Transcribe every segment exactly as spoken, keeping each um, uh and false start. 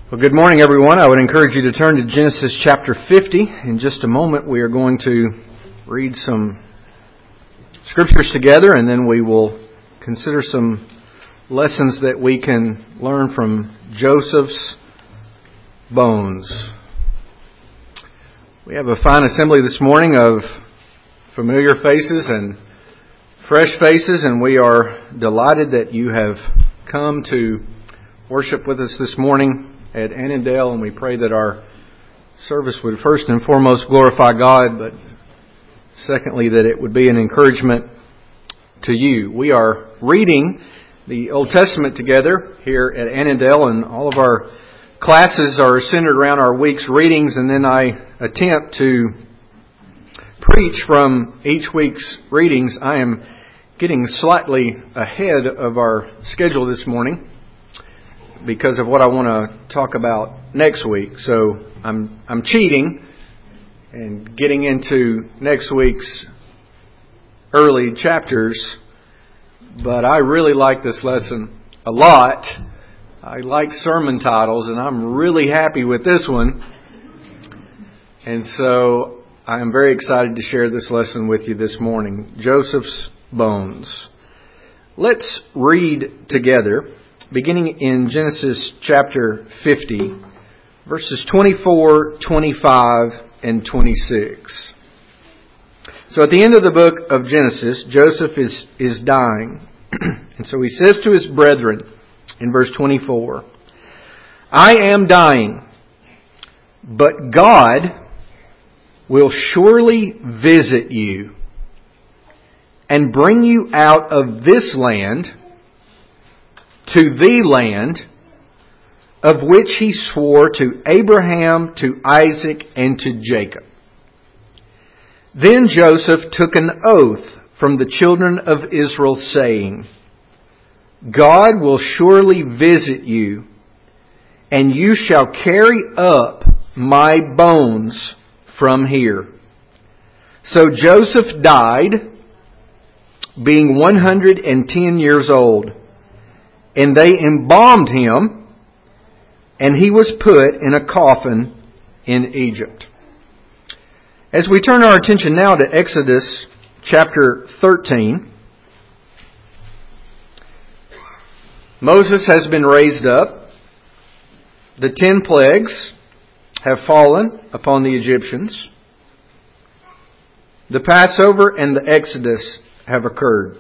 Well, good morning, everyone. I would encourage you to turn to Genesis chapter fifty. In just a moment, we are going to read some scriptures together, and then we will consider some lessons that we can learn from Joseph's bones. We have a fine assembly this morning of familiar faces and fresh faces, and we are delighted that you have come to worship with us this morning at Annandale, and we pray that our service would first and foremost glorify God, but secondly that it would be an encouragement to you. We are reading the Old Testament together here at Annandale, and all of our classes are centered around our week's readings, and then I attempt to preach from each week's readings. I am getting slightly ahead of our schedule this morning because of what I want to talk about next week. So I'm I'm cheating and getting into next week's early chapters, but I really like this lesson a lot. I like sermon titles, and I'm really happy with this one. And so I am very excited to share this lesson with you this morning. Joseph's bones. Let's read together, beginning in Genesis chapter fifty, verses twenty-four, twenty-five, and twenty-six. So at the end of the book of Genesis, Joseph is, is dying. And so he says to his brethren in verse twenty-four, "I am dying, but God will surely visit you and bring you out of this land to the land of which He swore to Abraham, to Isaac, and to Jacob." Then Joseph took an oath from the children of Israel, saying, "God will surely visit you, and you shall carry up my bones from here." So Joseph died, being one hundred and ten years old. And they embalmed him, and he was put in a coffin in Egypt. As we turn our attention now to Exodus chapter thirteen, Moses has been raised up. The ten plagues have fallen upon the Egyptians. The Passover and the Exodus have occurred.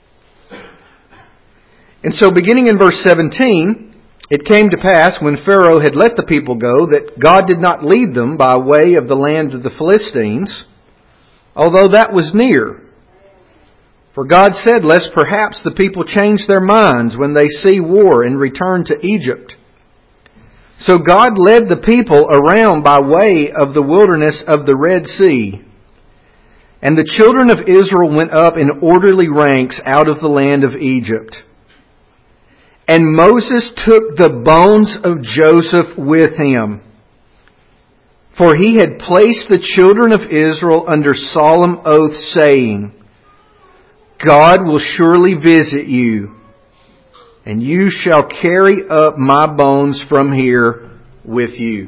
And so beginning in verse seventeen, "It came to pass when Pharaoh had let the people go that God did not lead them by way of the land of the Philistines, although that was near. For God said, lest perhaps the people change their minds when they see war and return to Egypt. So God led the people around by way of the wilderness of the Red Sea. And the children of Israel went up in orderly ranks out of the land of Egypt. And Moses took the bones of Joseph with him, for he had placed the children of Israel under solemn oath, saying, God will surely visit you, and you shall carry up my bones from here with you."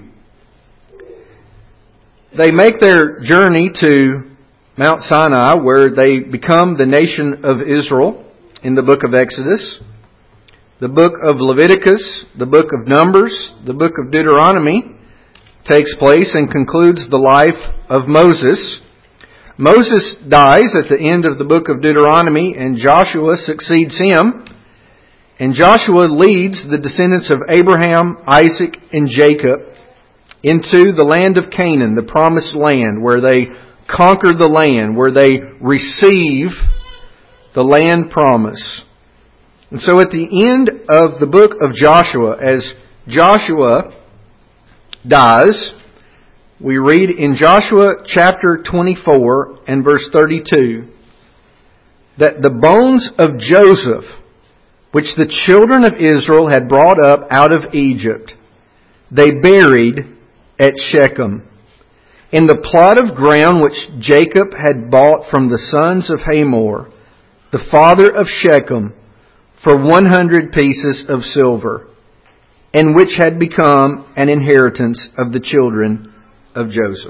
They make their journey to Mount Sinai, where they become the nation of Israel in the book of Exodus. The book of Leviticus, the book of Numbers, the book of Deuteronomy takes place and concludes the life of Moses. Moses dies at the end of the book of Deuteronomy, and Joshua succeeds him. And Joshua leads the descendants of Abraham, Isaac, and Jacob into the land of Canaan, the promised land, where they conquer the land, where they receive the land promise. And so at the end of the book of Joshua, as Joshua dies, we read in Joshua chapter twenty-four and verse thirty-two that the bones of Joseph, which the children of Israel had brought up out of Egypt, they buried at Shechem, in the plot of ground which Jacob had bought from the sons of Hamor, the father of Shechem, for one hundred pieces of silver. and which had become an inheritance of the children of Joseph.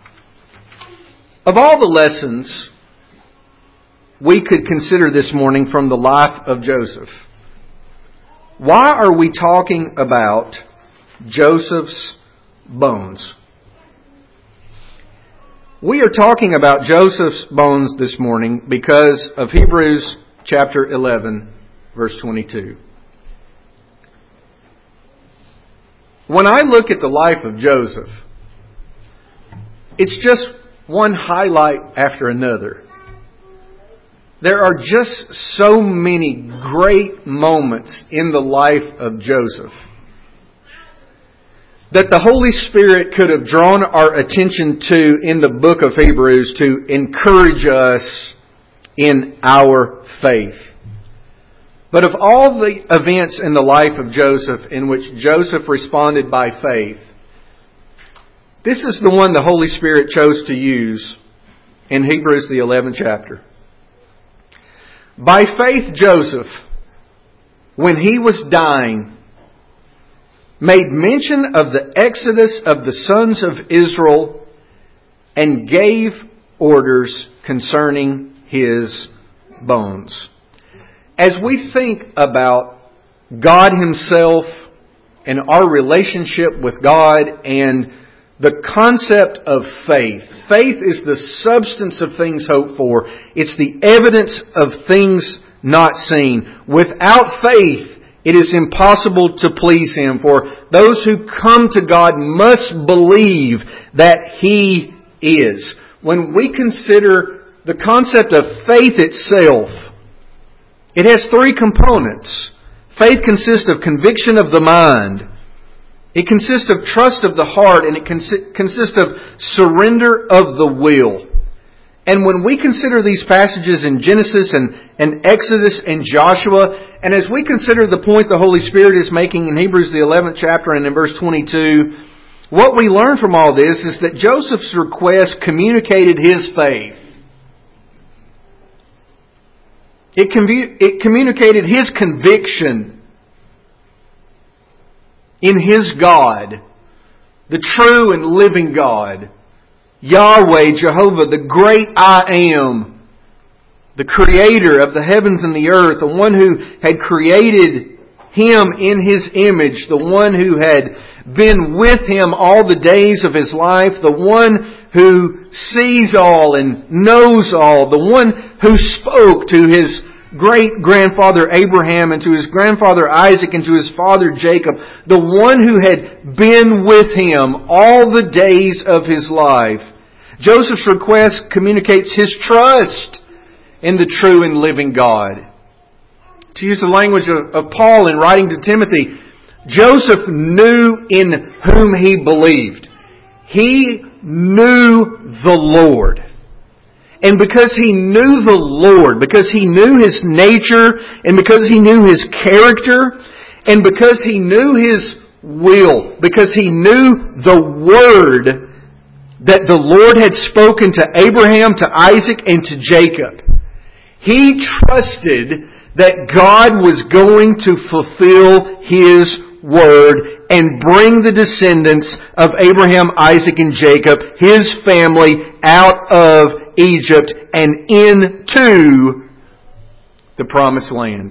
Of all the lessons we could consider this morning from the life of Joseph, why are we talking about Joseph's bones? We are talking about Joseph's bones this morning because of Hebrews chapter eleven, verse twenty-two. When I look at the life of Joseph, it's just one highlight after another. There are just so many great moments in the life of Joseph that the Holy Spirit could have drawn our attention to in the book of Hebrews to encourage us in our faith. But of all the events in the life of Joseph in which Joseph responded by faith, this is the one the Holy Spirit chose to use in Hebrews the eleventh chapter. By faith, Joseph, when he was dying, made mention of the exodus of the sons of Israel and gave orders concerning his bones. As we think about God Himself and our relationship with God and the concept of faith. Faith is the substance of things hoped for. It's the evidence of things not seen. Without faith, it is impossible to please Him. For those who come to God must believe that He is. When we consider the concept of faith itself, it has three components. Faith consists of conviction of the mind. It consists of trust of the heart, and it consists of surrender of the will. And when we consider these passages in Genesis and, and Exodus and Joshua, and as we consider the point the Holy Spirit is making in Hebrews the eleventh chapter and in verse twenty-two, what we learn from all this is that Joseph's request communicated his faith. It, commu- it communicated his conviction in His God, the true and living God, Yahweh, Jehovah, the great I Am, the Creator of the heavens and the earth, the one who had created him in His image, the one who had been with him all the days of his life, the one who sees all and knows all, the one who spoke to his great-grandfather Abraham and to his grandfather Isaac and to his father Jacob, the one who had been with him all the days of his life. Joseph's request communicates his trust in the true and living God. To use the language of, of Paul in writing to Timothy, Joseph knew in whom he believed. He knew the Lord. And because he knew the Lord, because he knew His nature, and because he knew His character, and because he knew His will, because he knew the Word that the Lord had spoken to Abraham, to Isaac, and to Jacob, he trusted that God was going to fulfill His Word and bring the descendants of Abraham, Isaac, and Jacob, his family, out of Egypt and into the promised land.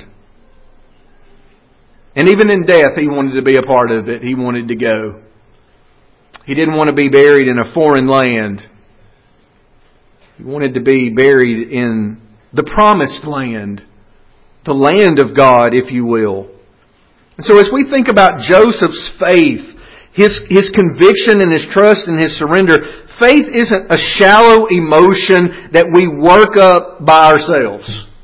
And even in death, he wanted to be a part of it. He wanted to go. He didn't want to be buried in a foreign land. He wanted to be buried in the promised land, the land of God, if you will. And so as we think about Joseph's faith, his, his conviction and his trust and his surrender, faith isn't a shallow emotion that we work up by ourselves.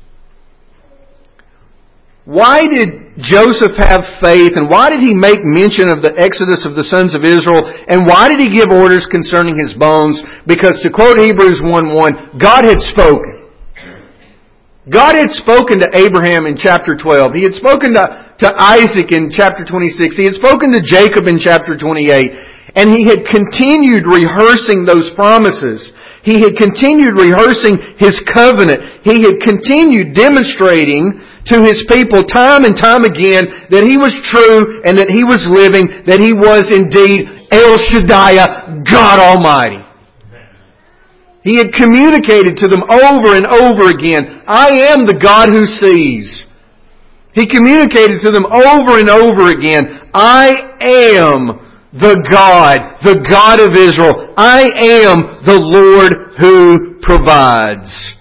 Why did Joseph have faith, and why did he make mention of the exodus of the sons of Israel, and why did he give orders concerning his bones? Because to quote Hebrews one one, God had spoken. God had spoken to Abraham in chapter twelve. He had spoken to, to Isaac in chapter twenty-six. He had spoken to Jacob in chapter twenty-eight. And he had continued rehearsing those promises. He had continued rehearsing His covenant. He had continued demonstrating to His people time and time again that He was true and that He was living, that He was indeed El Shaddai, God Almighty. He had communicated to them over and over again, I am the God who sees. He communicated to them over and over again, I am the God, the God of Israel. I am the Lord who provides.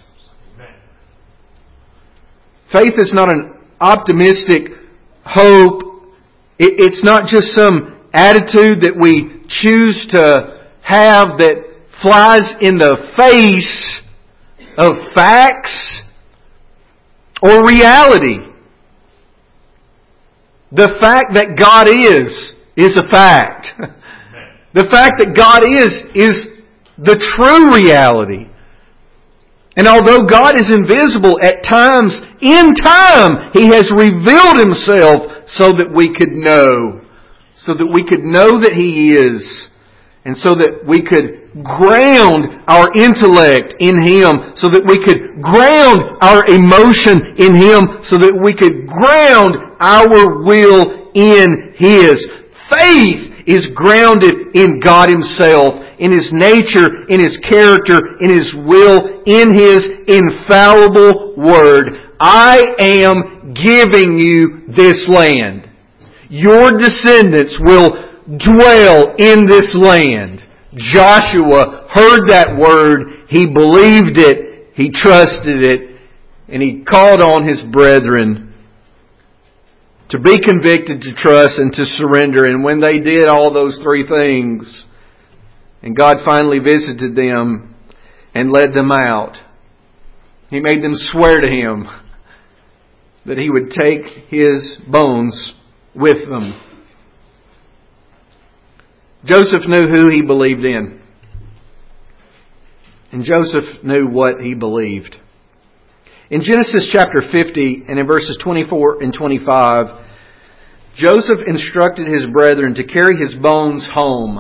Faith is not an optimistic hope. It's not just some attitude that we choose to have that flies in the face of facts or reality. The fact that God is, is a fact. The fact that God is, is the true reality. And although God is invisible at times, in time, He has revealed Himself so that we could know. So that we could know that He is. And so that we could ground our intellect in Him. So that we could ground our emotion in Him. So that we could ground our will in His. Faith is grounded in God Himself, in His nature, in His character, in His will, in His infallible Word. I am giving you this land. Your descendants will dwell in this land. Joshua heard that word, he believed it, he trusted it, and he called on his brethren to be convicted, to trust, and to surrender. And when they did all those three things, and God finally visited them and led them out, He made them swear to Him that He would take His bones with them. Joseph knew who he believed in. And Joseph knew what he believed. In Genesis chapter fifty and in verses twenty-four and twenty-five, Joseph instructed his brethren to carry his bones home.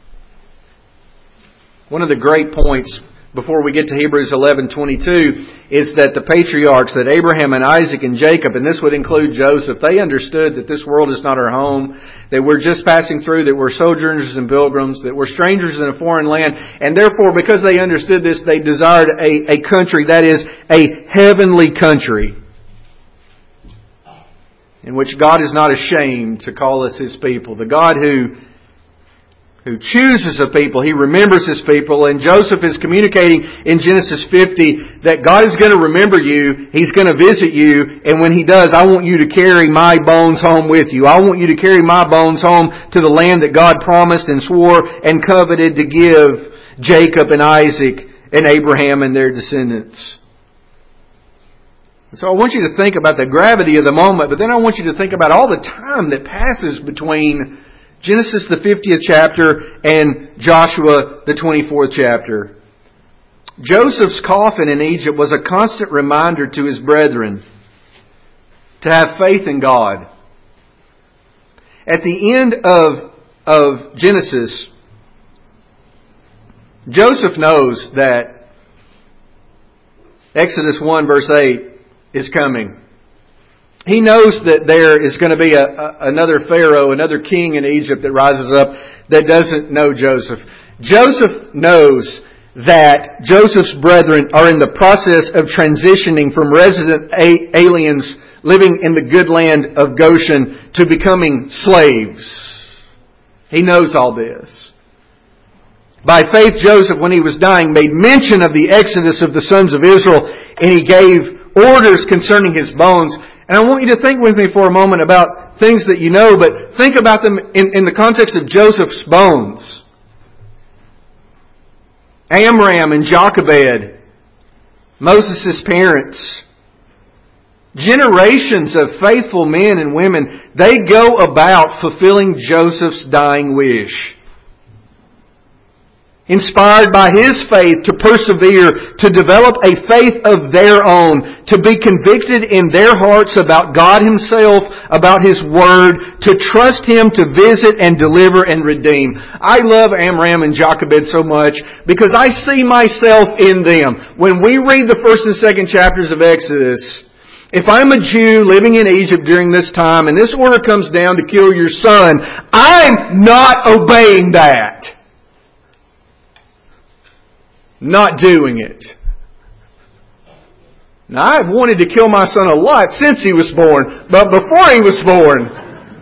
One of the great points before we get to Hebrews eleven twenty-two is that the patriarchs, that Abraham and Isaac and Jacob, and this would include Joseph, they understood that this world is not our home, that we're just passing through, that we're sojourners and pilgrims, that we're strangers in a foreign land, and therefore because they understood this, they desired a, a country that is a heavenly country, in which God is not ashamed to call us His people. The God who who chooses a people, He remembers His people. And Joseph is communicating in Genesis fifty that God is going to remember you. He's going to visit you. And when He does, I want you to carry my bones home with you. I want you to carry my bones home to the land that God promised and swore and coveted to give Jacob and Isaac and Abraham and their descendants. So I want you to think about the gravity of the moment, but then I want you to think about all the time that passes between Genesis the fiftieth chapter and Joshua the twenty-fourth chapter. Joseph's coffin in Egypt was a constant reminder to his brethren to have faith in God. At the end of, of Genesis, Joseph knows that Exodus one verse eight is coming. He knows that there is going to be a, a, another Pharaoh, another king in Egypt that rises up that doesn't know Joseph. Joseph knows that Joseph's brethren are in the process of transitioning from resident a- aliens living in the good land of Goshen to becoming slaves. He knows all this. By faith, Joseph, when he was dying, made mention of the exodus of the sons of Israel, and he gave orders concerning his bones. And I want you to think with me for a moment about things that you know, but think about them in, in the context of Joseph's bones. Amram and Jochebed, Moses' parents, generations of faithful men and women, they go about fulfilling Joseph's dying wish. Inspired by his faith to persevere, to develop a faith of their own, to be convicted in their hearts about God Himself, about His Word, to trust Him to visit and deliver and redeem. I love Amram and Jochebed so much because I see myself in them. When we read the first and second chapters of Exodus, if I'm a Jew living in Egypt during this time and this order comes down to kill your son, I'm not obeying that. Not doing it. Now, I've wanted to kill my son a lot since he was born, but before he was born,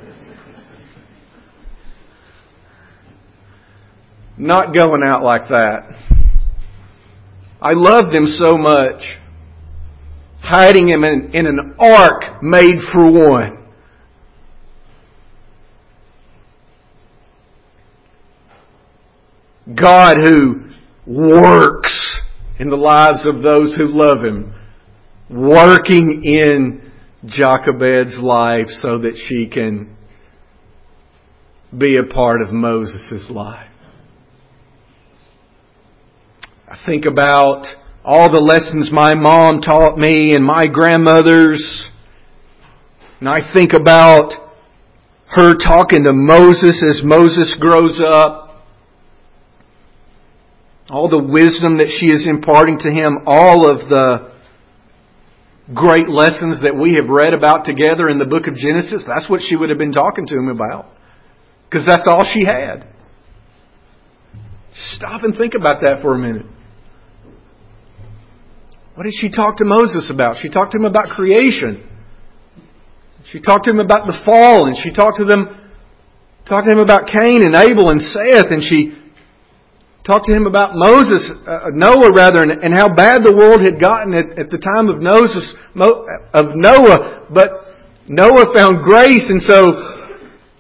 not going out like that. I loved him so much. Hiding him in, in an ark made for one. God who works in the lives of those who love Him. Working in Jochebed's life so that she can be a part of Moses' life. I think about all the lessons my mom taught me and my grandmothers. And I think about her talking to Moses as Moses grows up. All the wisdom that she is imparting to him. All of the great lessons that we have read about together in the book of Genesis. That's what she would have been talking to him about. Because that's all she had. Stop and think about that for a minute. What did she talk to Moses about? She talked to him about creation. She talked to him about the fall, and she talked to them, talked to him about Cain and Abel and Seth, and she talked to him about Moses, uh, Noah rather, and, and how bad the world had gotten at, at the time of Moses, of Noah. But Noah found grace, and so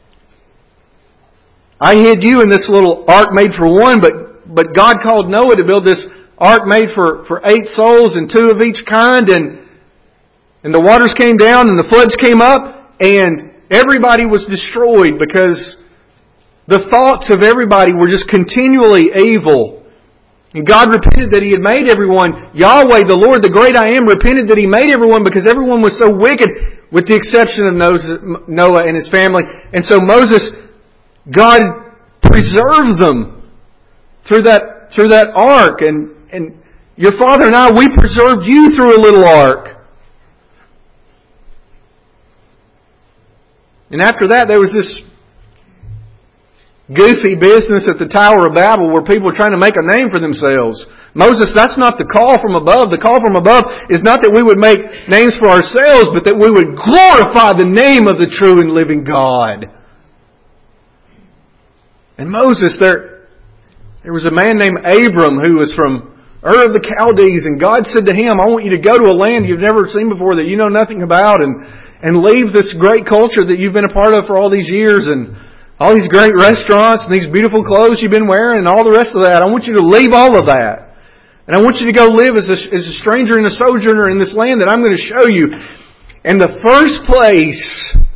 I hid you in this little ark made for one, but but God called Noah to build this ark made for, for eight souls and two of each kind, and and the waters came down and the floods came up, and everybody was destroyed because the thoughts of everybody were just continually evil. And God repented that He had made everyone. Yahweh, the Lord, the great I Am, repented that He made everyone because everyone was so wicked, with the exception of Noah and his family. And so Moses, God preserved them through that through that ark. And And your father and I, we preserved you through a little ark. And after that, there was this goofy business at the Tower of Babel where people were trying to make a name for themselves. Moses, that's not the call from above. The call from above is not that we would make names for ourselves, but that we would glorify the name of the true and living God. And Moses, there, there was a man named Abram who was from Ur of the Chaldees, and God said to him, I want you to go to a land you've never seen before, that you know nothing about, and, and leave this great culture that you've been a part of for all these years, and all these great restaurants, and these beautiful clothes you've been wearing, and all the rest of that. I want you to leave all of that. And I want you to go live as a, as a stranger and a sojourner in this land that I'm going to show you. And the first place,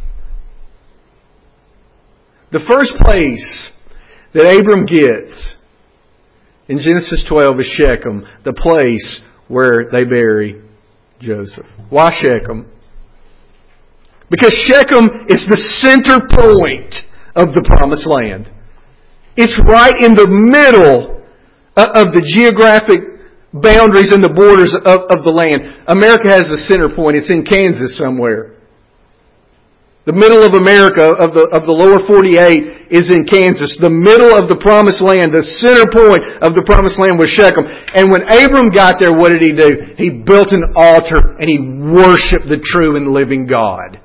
the first place that Abram gets in Genesis twelve is Shechem, the place where they bury Joseph. Why Shechem? Because Shechem is the center point of the Promised Land. It's right in the middle of the geographic boundaries and the borders of, of the land. America has a center point. It's in Kansas somewhere. The middle of America, of the, of the lower forty-eight, is in Kansas. The middle of the Promised Land, the center point of the Promised Land was Shechem. And when Abram got there, what did he do? He built an altar and he worshipped the true and living God.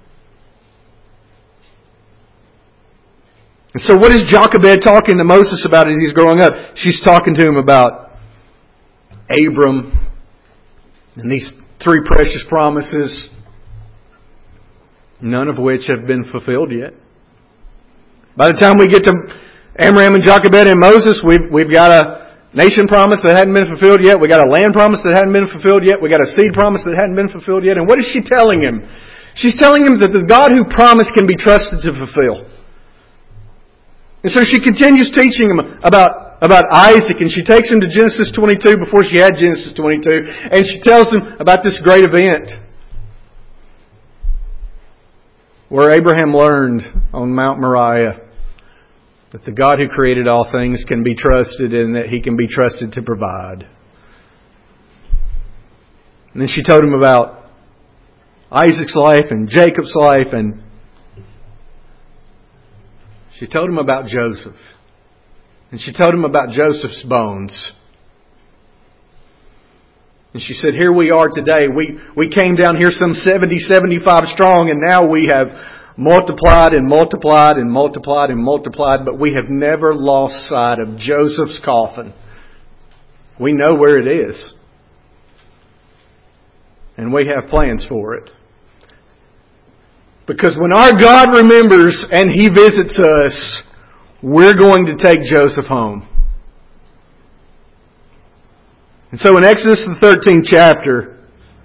And so what is Jochebed talking to Moses about as he's growing up? She's talking to him about Abram and these three precious promises, none of which have been fulfilled yet. By the time we get to Amram and Jochebed and Moses, we've, we've got a nation promise that hadn't been fulfilled yet. We've got a land promise that hadn't been fulfilled yet. We've got a seed promise that hadn't been fulfilled yet. And what is she telling him? She's telling him that the God who promised can be trusted to fulfill. And so she continues teaching him about, about Isaac, and she takes him to Genesis twenty-two before she had Genesis twenty-two, and she tells him about this great event where Abraham learned on Mount Moriah that the God who created all things can be trusted and that He can be trusted to provide. And then she told him about Isaac's life and Jacob's life, and she told him about Joseph. And she told him about Joseph's bones. And she said, here we are today. We, we came down here some seventy, seventy-five strong, and now we have multiplied and multiplied and multiplied and multiplied, but we have never lost sight of Joseph's coffin. We know where it is. And we have plans for it. Because when our God remembers and He visits us, we're going to take Joseph home. And so in Exodus the thirteenth chapter,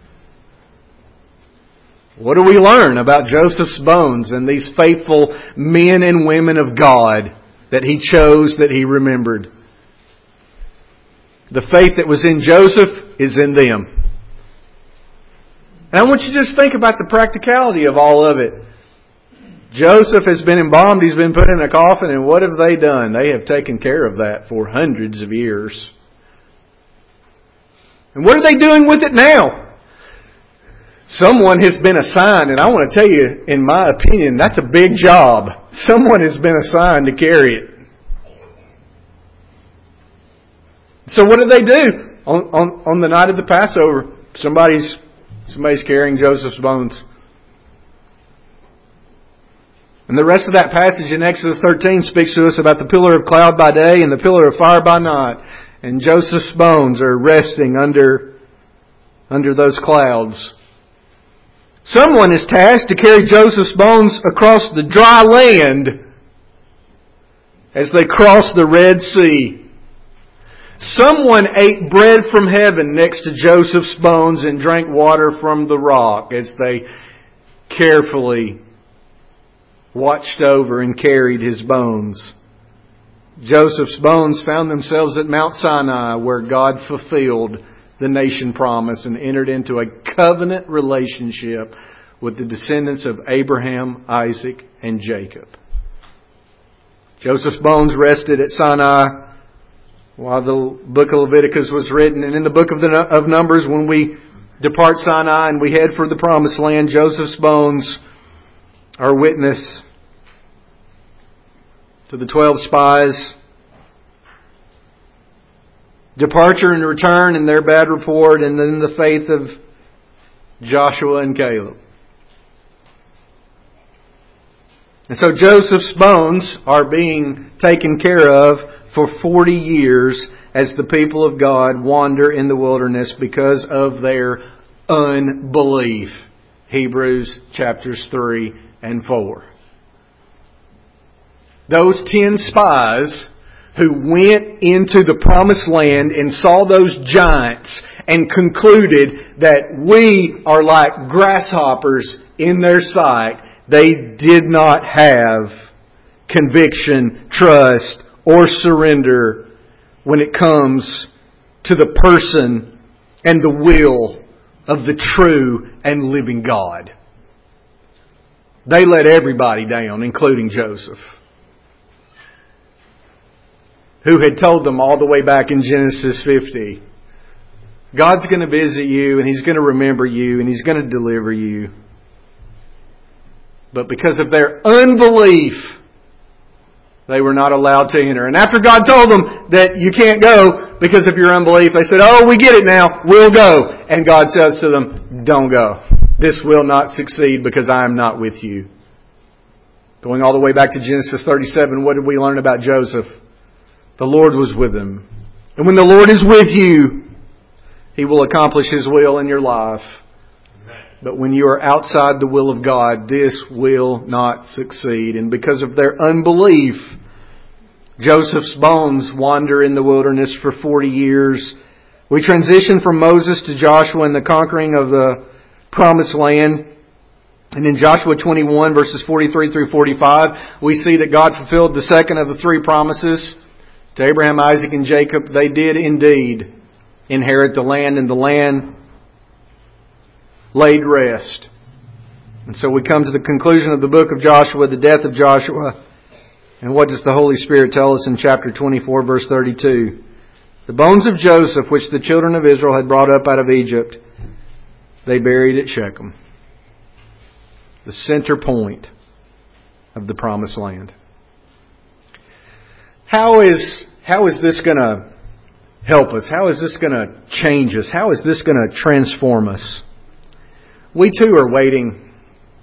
what do we learn about Joseph's bones and these faithful men and women of God that He chose, that He remembered? The faith that was in Joseph is in them. And I want you to just think about the practicality of all of it. Joseph has been embalmed, he's been put in a coffin, and what have they done? They have taken care of that for hundreds of years. And what are they doing with it now? Someone has been assigned, and I want to tell you, in my opinion, that's a big job. Someone has been assigned to carry it. So what do they do? On, on, on the night of the Passover, somebody's, somebody's carrying Joseph's bones. And the rest of that passage in Exodus thirteen speaks to us about the pillar of cloud by day and the pillar of fire by night. And Joseph's bones are resting under, under those clouds. Someone is tasked to carry Joseph's bones across the dry land as they cross the Red Sea. Someone ate bread from heaven next to Joseph's bones and drank water from the rock as they carefully watched over and carried his bones. Joseph's bones found themselves at Mount Sinai, where God fulfilled the nation promise and entered into a covenant relationship with the descendants of Abraham, Isaac, and Jacob. Joseph's bones rested at Sinai while the book of Leviticus was written. And in the book of, the, of Numbers, when we depart Sinai and we head for the promised land, Joseph's bones are witness to the twelve spies' departure and return and their bad report, and then the faith of Joshua and Caleb. And so Joseph's bones are being taken care of for forty years as the people of God wander in the wilderness because of their unbelief. Hebrews chapters three and four. Those ten spies who went into the promised land and saw those giants and concluded that we are like grasshoppers in their sight, they did not have conviction, trust, or surrender when it comes to the person and the will of the true and living God. They let everybody down, including Joseph, who had told them all the way back in Genesis fifty, God's going to visit you and He's going to remember you and He's going to deliver you. But because of their unbelief, they were not allowed to enter. And after God told them that you can't go because of your unbelief, they said, oh, we get it now, we'll go. And God says to them, don't go. This will not succeed because I am not with you. Going all the way back to Genesis thirty-seven, what did we learn about Joseph? The Lord was with him. And when the Lord is with you, He will accomplish His will in your life. But when you are outside the will of God, this will not succeed. And because of their unbelief, Joseph's bones wander in the wilderness for forty years. We transition from Moses to Joshua and the conquering of the promised land. And in Joshua twenty-one, verses forty-three through forty-five, we see that God fulfilled the second of the three promises to Abraham, Isaac, and Jacob. They did indeed inherit the land, and the land laid rest. And so we come to the conclusion of the book of Joshua, the death of Joshua. And what does the Holy Spirit tell us in chapter twenty-four, verse thirty-two? The bones of Joseph, which the children of Israel had brought up out of Egypt, they buried at Shechem. the center point of the promised land. How is, how is this going to help us? How is this going to change us? How is this going to transform us? We too are waiting.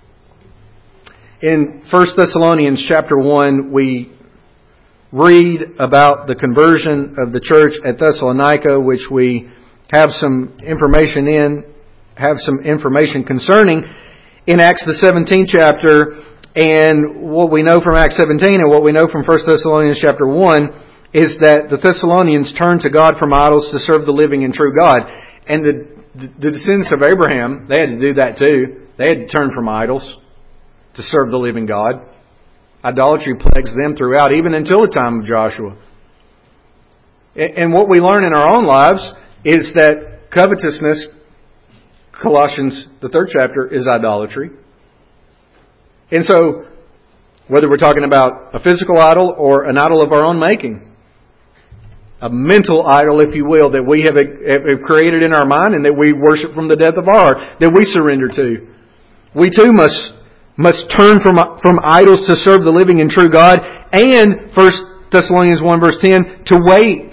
In First Thessalonians chapter one, we read about the conversion of the church at Thessalonica, which we have some information in, have some information concerning in Acts the seventeenth chapter. And what we know from Acts seventeen and what we know from First Thessalonians chapter one is that the Thessalonians turned to God from idols to serve the living and true God. And the, the descendants of Abraham, they had to do that too. They had to turn from idols to serve the living God. Idolatry plagues them throughout, even until the time of Joshua. And what we learn in our own lives is that covetousness, Colossians, the third chapter, is idolatry. And so, whether we're talking about a physical idol or an idol of our own making, a mental idol, if you will, that we have, have created in our mind and that we worship from the depth of our heart, that we surrender to, we too must must turn from from idols to serve the living and true God, and First Thessalonians one verse ten, to wait.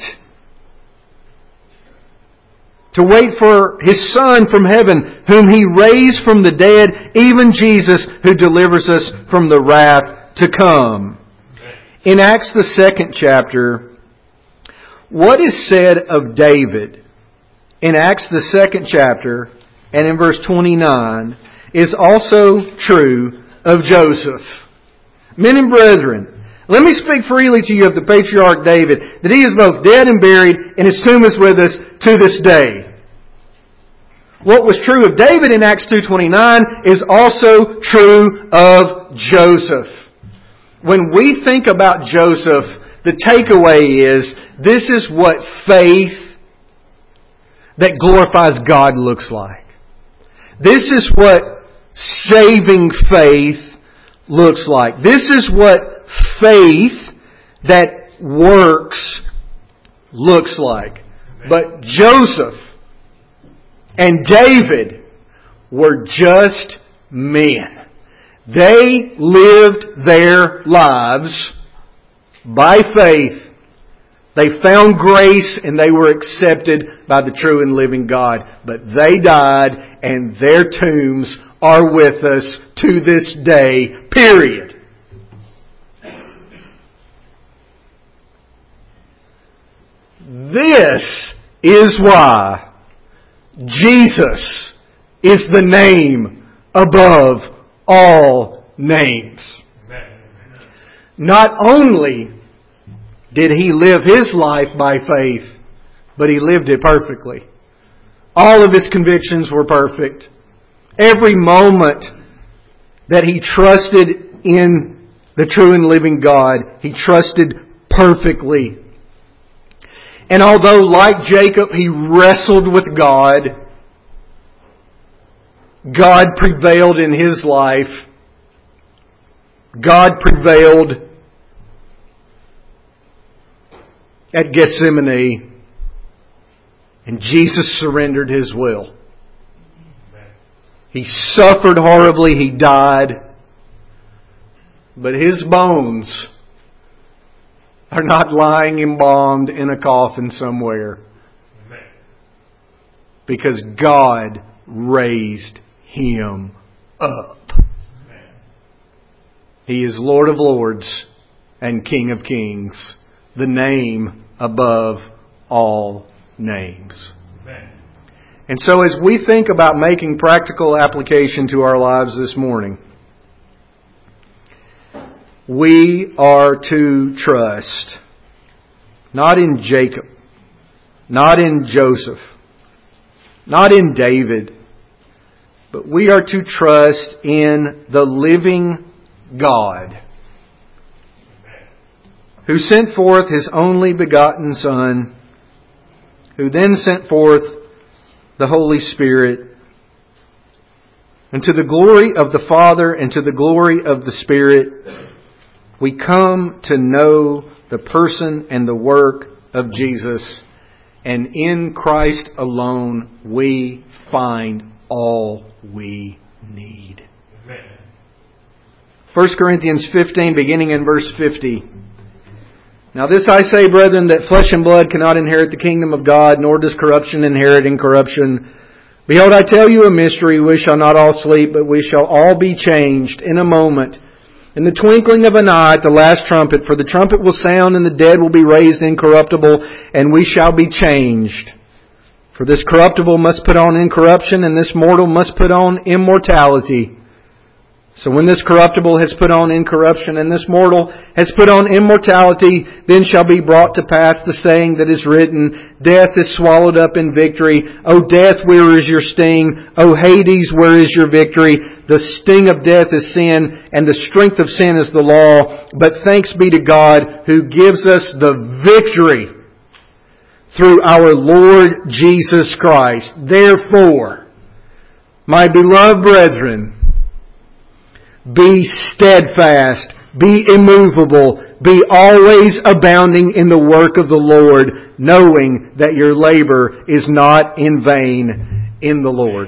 To wait for His Son from heaven, whom He raised from the dead, even Jesus, who delivers us from the wrath to come. In Acts the second chapter, what is said of David in Acts the second chapter and in verse twenty-nine is also true of Joseph. Men and brethren, let me speak freely to you of the patriarch David, that he is both dead and buried, and his tomb is with us to this day. What was true of David in Acts two twenty-nine is also true of Joseph. When we think about Joseph, the takeaway is, this is what faith that glorifies God looks like. This is what saving faith looks like. This is what faith that works looks like. But Joseph and David were just men. They lived their lives by faith. They found grace and they were accepted by the true and living God. But they died and their tombs are with us to this day, period. This is why Jesus is the name above all names. Not only did He live His life by faith, but He lived it perfectly. All of His convictions were perfect. Every moment that He trusted in the true and living God, He trusted perfectly. And although, like Jacob, he wrestled with God, God prevailed in his life. God prevailed at Gethsemane. And Jesus surrendered His will. He suffered horribly. He died. But His bones are not lying embalmed in a coffin somewhere. Because God raised Him up. He is Lord of Lords and King of Kings. The name above all names. And so as we think about making practical application to our lives this morning, we are to trust not in Jacob, not in Joseph, not in David, but we are to trust in the living God who sent forth His only begotten Son, who then sent forth the Holy Spirit. And to the glory of the Father and to the glory of the Spirit, we come to know the person and the work of Jesus. And in Christ alone we find all we need. Amen. First Corinthians fifteen, beginning in verse fifty. Now this I say, brethren, that flesh and blood cannot inherit the kingdom of God, nor does corruption inherit incorruption. Behold, I tell you a mystery. We shall not all sleep, but we shall all be changed in a moment, in the twinkling of an eye, at the last trumpet. For the trumpet will sound, and the dead will be raised incorruptible, and we shall be changed. For this corruptible must put on incorruption, and this mortal must put on immortality. So when this corruptible has put on incorruption, and this mortal has put on immortality, then shall be brought to pass the saying that is written, Death is swallowed up in victory. O death, where is your sting? O Hades, where is your victory? The sting of death is sin, and the strength of sin is the law. But thanks be to God, who gives us the victory through our Lord Jesus Christ. Therefore, my beloved brethren, be steadfast, be immovable, be always abounding in the work of the Lord, knowing that your labor is not in vain in the Lord.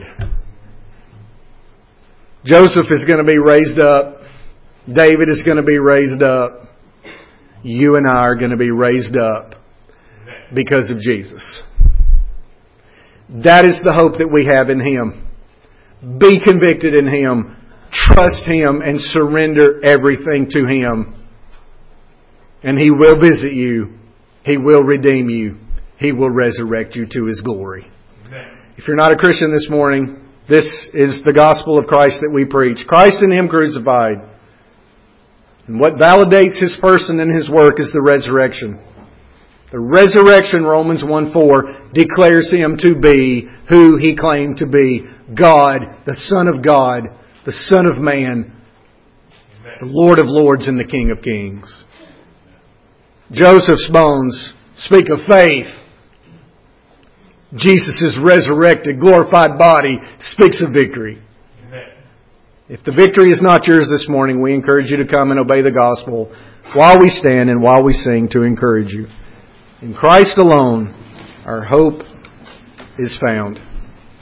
Joseph is going to be raised up. David is going to be raised up. You and I are going to be raised up because of Jesus. That is the hope that we have in Him. Be convicted in Him. Trust Him and surrender everything to Him. And He will visit you. He will redeem you. He will resurrect you to His glory. Amen. If you're not a Christian this morning, this is the gospel of Christ that we preach. Christ and Him crucified. And what validates His person and His work is the resurrection. The resurrection, Romans one four, declares Him to be who He claimed to be. God, the Son of God, the Son of Man, the Lord of Lords and the King of Kings. Joseph's bones speak of faith. Jesus' resurrected, glorified body speaks of victory. If the victory is not yours this morning, we encourage you to come and obey the gospel while we stand and while we sing to encourage you. In Christ alone, our hope is found.